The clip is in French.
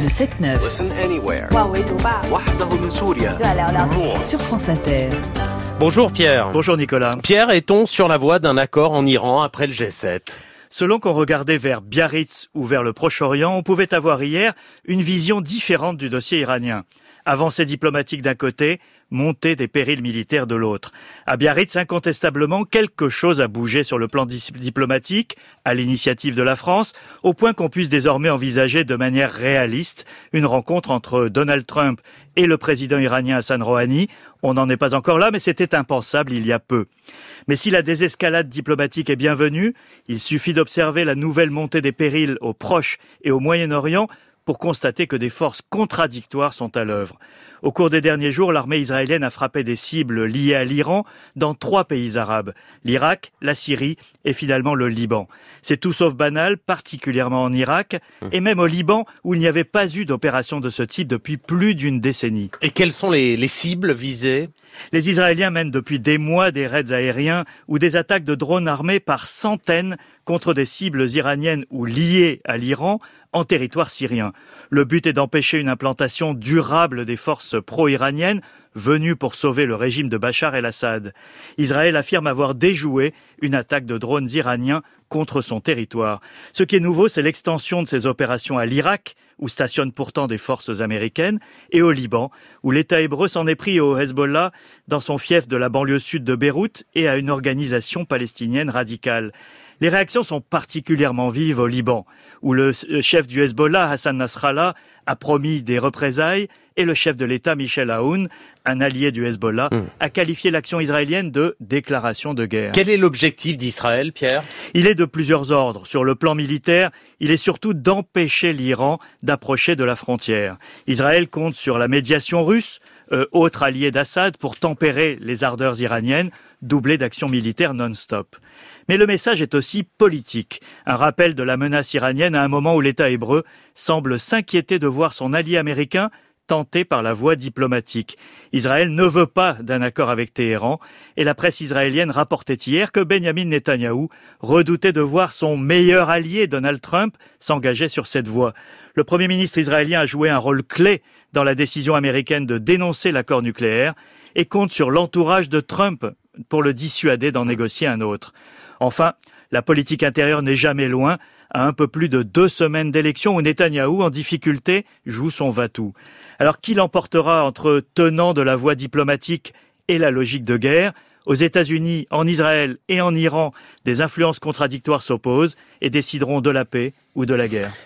Le 7-9. Listen anywhere. Sur France Inter. Bonjour Pierre. Bonjour Nicolas. Pierre, est-on sur la voie d'un accord en Iran après le G7 ? Selon qu'on regardait vers Biarritz ou vers le Proche-Orient, on pouvait avoir hier une vision différente du dossier iranien. Avancée diplomatique d'un côté, montée des périls militaires de l'autre. À Biarritz, incontestablement, quelque chose a bougé sur le plan diplomatique, à l'initiative de la France, au point qu'on puisse désormais envisager de manière réaliste une rencontre entre Donald Trump et le président iranien Hassan Rouhani. On n'en est pas encore là, mais c'était impensable il y a peu. Mais si la désescalade diplomatique est bienvenue, il suffit d'observer la nouvelle montée des périls au Proche et au Moyen-Orient pour constater que des forces contradictoires sont à l'œuvre. Au cours des derniers jours, l'armée israélienne a frappé des cibles liées à l'Iran dans 3 pays arabes, l'Irak, la Syrie et finalement le Liban. C'est tout sauf banal, particulièrement en Irak et même au Liban où il n'y avait pas eu d'opération de ce type depuis plus d'une décennie. Et quelles sont les cibles visées ? Les Israéliens mènent depuis des mois des raids aériens ou des attaques de drones armés par centaines contre des cibles iraniennes ou liées à l'Iran en territoire syrien. Le but est d'empêcher une implantation durable des forces pro-iraniennes venues pour sauver le régime de Bachar el-Assad. Israël affirme avoir déjoué une attaque de drones iraniens contre son territoire. Ce qui est nouveau, c'est l'extension de ces opérations à l'Irak, où stationnent pourtant des forces américaines, et au Liban, où l'État hébreu s'en est pris au Hezbollah dans son fief de la banlieue sud de Beyrouth et à une organisation palestinienne radicale. Les réactions sont particulièrement vives au Liban, où le chef du Hezbollah, Hassan Nasrallah, a promis des représailles et le chef de l'État, Michel Aoun, un allié du Hezbollah, a qualifié l'action israélienne de déclaration de guerre. Quel est l'objectif d'Israël, Pierre ? Il est de plusieurs ordres. Sur le plan militaire, il est surtout d'empêcher l'Iran d'approcher de la frontière. Israël compte sur la médiation russe, autre allié d'Assad, pour tempérer les ardeurs iraniennes, doublées d'actions militaires non-stop. Mais le message est aussi politique. Un rappel de la menace iranienne à un moment où l'État hébreu semble s'inquiéter de voir son allié américain tenté par la voie diplomatique. Israël ne veut pas d'un accord avec Téhéran et la presse israélienne rapportait hier que Benjamin Netanyahou redoutait de voir son meilleur allié Donald Trump s'engager sur cette voie. Le Premier ministre israélien a joué un rôle clé dans la décision américaine de dénoncer l'accord nucléaire et compte sur l'entourage de Trump pour le dissuader d'en négocier un autre. Enfin, la politique intérieure n'est jamais loin. À un peu plus de 2 semaines d'élection où Netanyahou, en difficulté, joue son va-tout. Alors, qui l'emportera entre tenants de la voie diplomatique et la logique de guerre ? Aux États-Unis, en Israël et en Iran, des influences contradictoires s'opposent et décideront de la paix ou de la guerre.